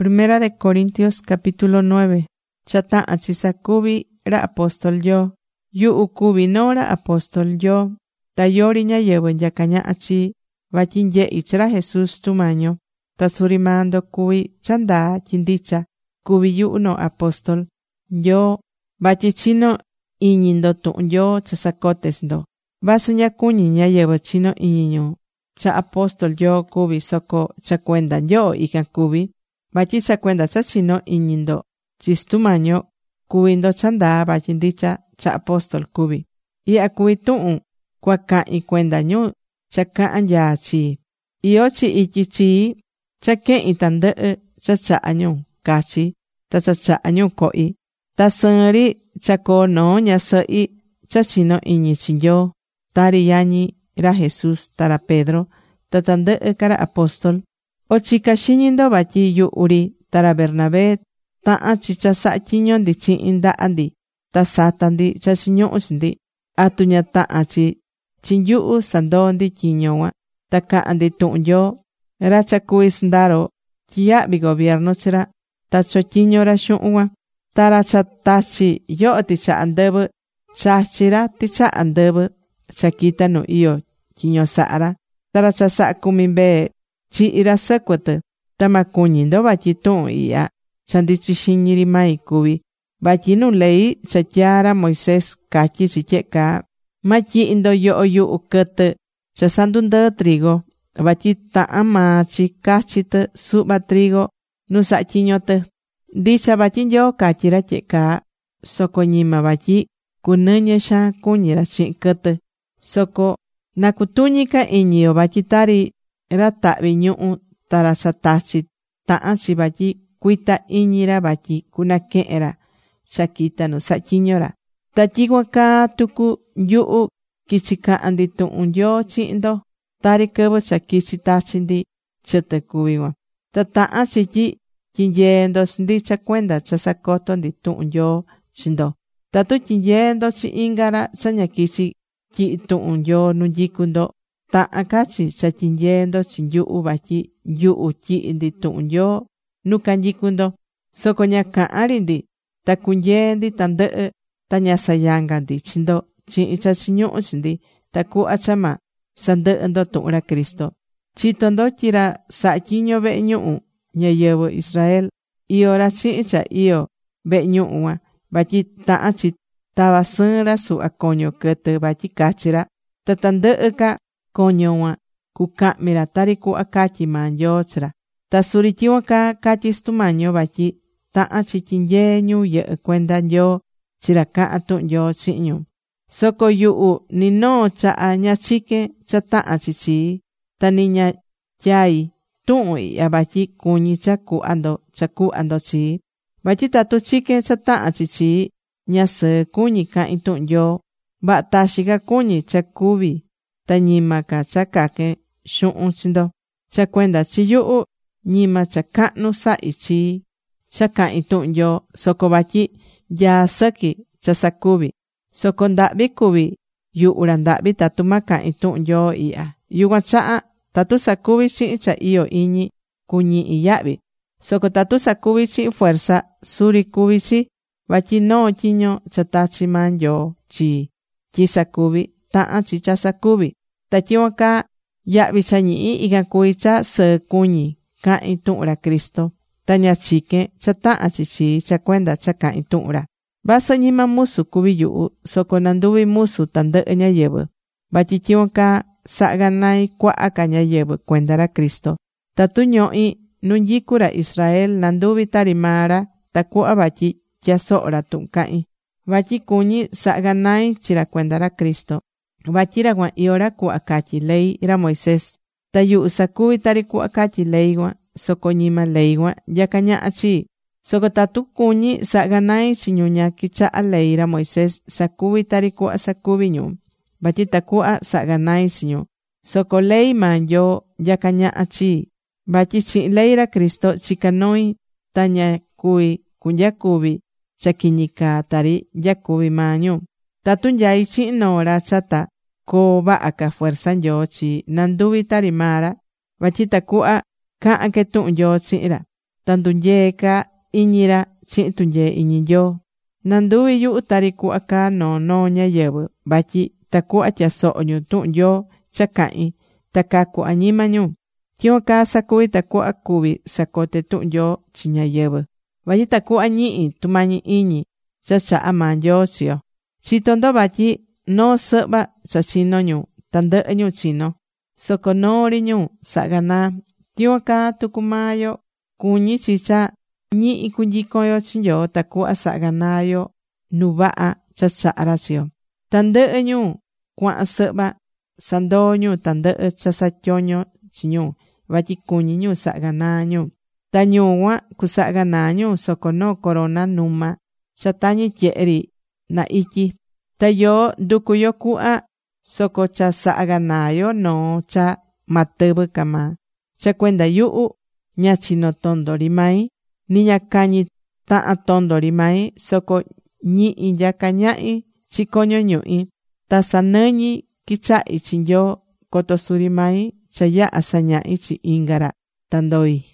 Primera de Corintios capítulo 9. Chata achisakubi ra apóstol yo. Yu ukubi no ra apóstol yo. Tayori ñayewe yakaña achi. Vachinye ichra Jesús tumaño. Tasurimando kubi chanda chindicha. Kubi yu no apóstol. Yo vachichino iñindo tu'n yo chasakotes ndo. Vasanya kuñi ñayewe chino iñiño. Cha apóstol yo kubi soko cha cuenda yo ikan kubi. Vachi cha cuenda cha chino iñindo. Chistumaño kubindo chanda vachindicha cha apóstol kubi. Ia kubi tu'un kuaka i cuenda ñu cha ka'an ya chi. Iyo chi iki chi cha ke'i tandɨ'ɨ cha cha'a ñu kachi. Ta cha cha'a ñu ko'i. Ta sɨɨri cha koo no ñasɨ'i cha chino iñi chi Nyoo. Tari yañi ra Jesús tara Pedro. Ta tandɨ'ɨ kara apóstol. O chika xiñindo vatyi yu'uri tara Bernabé ta'an chi cha sa'a tyiño ndi chi'in nda'a ndi. Ta sata ndi cha chiñu'u chi ndi. Atu ña ta'an chi nyu'u sandoo ndi tyiño ña. Ta ka'an ndi tu'un Nyoo. Ra cha kuvi sndaro tyiya'vi gobierno chira. Ta chotyiño ra xu'un ña. Tara cha tachi yo'o ticha'a ndɨvɨ. Chachi ra ticha'a ndɨvɨ cha kita nu iyo tyiño sa'a ra. Tara cha sa'a kumi mbee chi'i ra sɨkuɨtɨ. Ta ma kuñi ndo vatyi tu'un i'ya cha ndichi xiñi ri mai kuvi. Vatyi nu ley cha tyaa ra Moisés catyi chi tye'e kaa. Ma tyi'i ndo yo'o yu'u kɨtɨ cha sandu ndɨɨ trigo. Vatyi ta'an maa chi cachi tɨ su'va trigo nu sa'a tyiño tɨ. Ndicha vatyi Nyoo catyi ra tye'e kaa. Soko ñima vatyi kunɨñɨ xaan kuñi ra chi'in kɨtɨ. Soko na kutuñi ka iñi yo vatyi tari ra ta'vi ñu'u tara cha tachi ta'an chi vatyi kuita iñi ra vatyi kunake'en ra cha kita nu sa'a tyiño ra. Ta tyicuan caa tucu yu'u kichi ka'an ndi tu'un Nyoo chi'in ndo. Tari kɨvɨ cha kichi tachi ndi chɨtɨ kuvi cuan. Ta ta'an chi tyi tyinyee ndo chi ndi cha cuenda cha sakoto ndi tu'un Nyoo chi ndo. Tatu tyinyee ndo chi inga ra cha ña kichi tyi'i tu'un Nyoo nu nyicu ndo. Ta'an cachi cha tyinyee ndo chi nyu'u vatyi yu'u tyi'i ndi tu'un Nyoo nu canyicu ndo. Soco ña ca'an ri ndi. Ta cunyee ndi tandɨ'ɨ. Ta ña sayanga ndi chi ndo chi'in cha chiñu'u chi ndi. Tacuhva cha ma sandɨ'ɨ ndo tu'un ra Cristo. Chito ndo tyi ra sa'a tyiño ve'e ñu'u ñayɨvɨ Israel iyo ra chi'in cha iyo ve'e ñu'u cuan. Vatyi ta'an chi tava sɨɨn ra su'va koño kɨtɨ vatyi cachi ra. Ta tandɨ'ɨ ca koño cuan cucahmi ra tari cuhva catyi maa Nyoo chi ra. Ta suri tyicuan caa catyi Sutumaño vatyi ta'an chi tyinyee ñu yɨ'ɨ cuenda Nyoo chi ra ca'an tu'un Nyoo chi'in ñu. Soco yu'u ni noo cha'a ña chiquen cha ta'an chi chii. Ta ni ña tyai tu'un i'ya vatyi cuñi cha cuhva ndo chii. Vatyi tatu chiquen cha ta'an chi chii, ña sɨɨ cuñi ca'in tu'un Nyoo. Va'a taxi ca cuñi cha cuvi ta ñima ca cha caquen xu'un chi ndo. Cha cuenda chi yu'u ñima cha cahnu sa'i chii cha ca'in tu'un Nyoo, soco vatyi nyaa sɨqui cha sacuvi. Soco nda'vi cuvi yu'u ra nda'vi tatu ma ca'in tu'un Nyoo i'ya. Yucuan cha'a tatu sacuvi chi'in cha iyo iñi cuñi'i ya'vi. Soco tatu sacuvi chi'in fuerza suri cuvi chi. Vatyi noo tyiño cha tachi maa Nyoo chii tyi sacuvi ta'an chi cha sacuvi. Ta tyicuan caa ya'vi cha ñi'i ican cuvi cha sɨɨ cuñi ca'in tu'un ra Cristo. Ta ña chiquen cha ta'an chi chii cha cuenda cha ca'in tu'un ra. Vasɨ ñima musu cuvi yu'u, soco nanduvi musu tandɨ'ɨ ñayɨvɨ. Vatyi tyicuan caa sa'a ganai cuaha ca ñayɨvɨ cuenda ra Cristo. Tatu ñohi nu nyicu ra Israel nanduvi tari maa ra tacuhva vatyi tyasoho ra tuhun cahín. Vatyi cuñi sa'a ganai chi ra cuenda ra Cristo. Vatyi ra cuan iyo ra cuhva catyi ley ra Moisés. Ta yu'u sacuvi tari cuhva catyi ley cuan. Soco ñima ley cuan nyaca ñaha chii. Soco tatu cuñi sa'a ganai chi ñu ña quichaha ley ra Moisés sacuvi tari cuhva sacuvi ñu. Vatyi tacuhva sa'a ganai chi ñu. Soco ley maa Nyoo nyaca ñaha chii. Vatyi chi'in ley ra Cristo chica nui ta ña cuvi cunyacuvi cha quiñi caa tari nyacuvi maa ñu. Tatu nyai chi'in noo ra chata coo vaha ca fuerza Nyoo chi nanduvi tari maa ra. Vatyi tacuhva ca'an que tuhun Nyoo chi'in ra. ta ndunyee ca iñi ra chihin tunyee iñi Nyoo. Nanduvi yuhu tari cuhva caa noo ñáyɨvɨ, vatyi tacuhva tyasoho ñu tuhun Nyoo cha cahín ta cacu añima ñu. Tyicuan caa sacuvi tacuhva cuvi sacote tuhun Nyoo chi ñáyɨvɨ, vatyi tacuhva ñihi tumañi iñi cha chaha maa Nyoo chi yo. Chitó ndo vatyi noo sɨhva cha chino ñu, tandɨhɨ ñu chino, soco noo ri ñu saha ganaa. Tyicuan caa tucu maa yo cuñí chi cha ñihi cunyicon yo chi Nyoo tacuhva saha ganaa yo nu vaha cha chaha ra chi yo. Tandɨhɨ ñu cuahan sɨhva sandoo ñu tandɨhɨ cha satyoño chi ñu, vatyi cuñí ñu saha ganaa ñu. Ta ñu cuan cusaha ganaa ñu soco noo corona numa cha tañi tyehe ri na ityi. Ta yoo nducu yo cuhva soco cha saha ganaa yo noo cha ma tɨvɨ ca maa. Cha cuenda yuhu ña chino tondo ri mai, ni ña cañi tahan tondo ri mai, soco ñihi nyaca ñahi chi coño ñuhi. Ta sanɨñi quichahi chi Nyoo, coto suri mai cha yaha sañahi chi inga ra ta ndoi.